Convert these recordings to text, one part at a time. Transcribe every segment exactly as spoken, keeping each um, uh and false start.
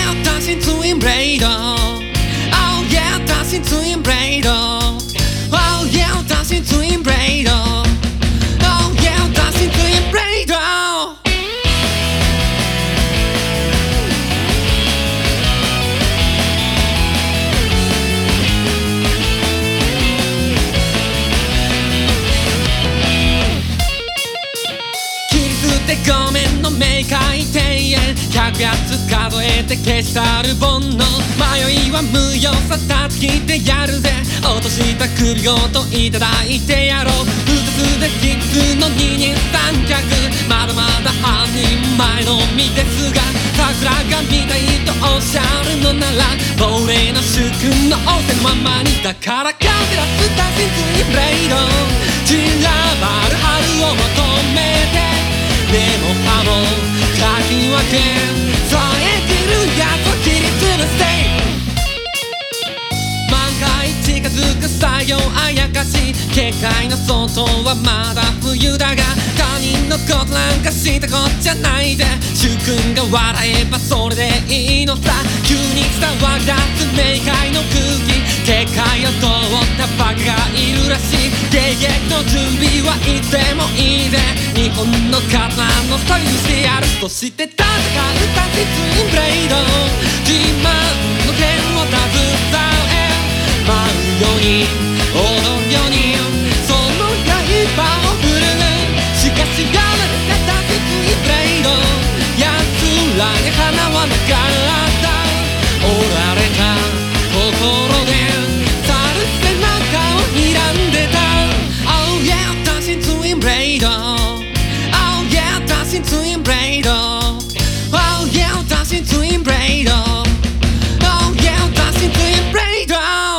yeah, dancing twin blade. Oh yeah, dancing twin blade. Oh yeah, dancing twin blade. Oh yeah, dancing twin blade. ごめんの明快庭園ひゃくやつ数えて消し去る煩悩迷いは無用さ断ち切ってやるぜ落とした首ごといただいてやろうふたつでひとつの二人三脚まだまだ半人前の身ですが桜が見たいとおっしゃるのなら亡霊の主君の仰せのままにだからカンテラスタシンツインブレイド散らばる春を求めてでも歯もかき分け添えてるやつを切り潰して満開近づく作業あやかし結界の外はまだ冬だが他人のことなんかしたこっちゃないぜ主君が笑えばそれでいいのさ急に伝わり出す冥界の空気結界を通ったバカがいるらしい迎撃の準備はいつでもいいぜ日本の刀のスタイルしてやるそして戦うタチツインブレイド自慢の剣を携え舞うように踊るようにその刃を振るうしかし我慢したタチツインブレイド奴らに花はなかった折られた心で去る背中を睨んでた Oh yeah dancing twin blade Oh yeah dancing twin blade Oh yeah dancing twin blade Oh yeah dancing twin blade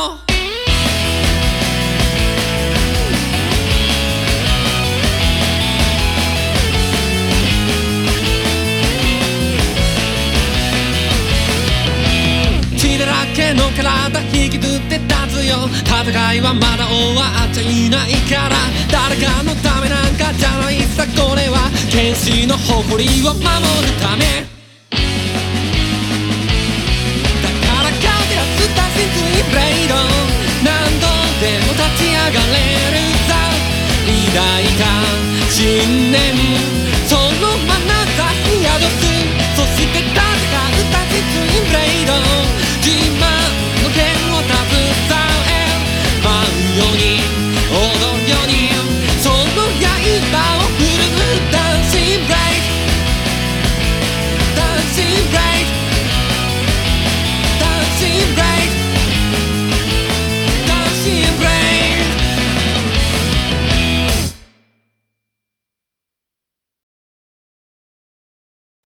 血だらけの体引きずって立つよ戦いはまだ終わっちゃいないから誰かのためなんかじゃないさこれは剣士の誇りを守るため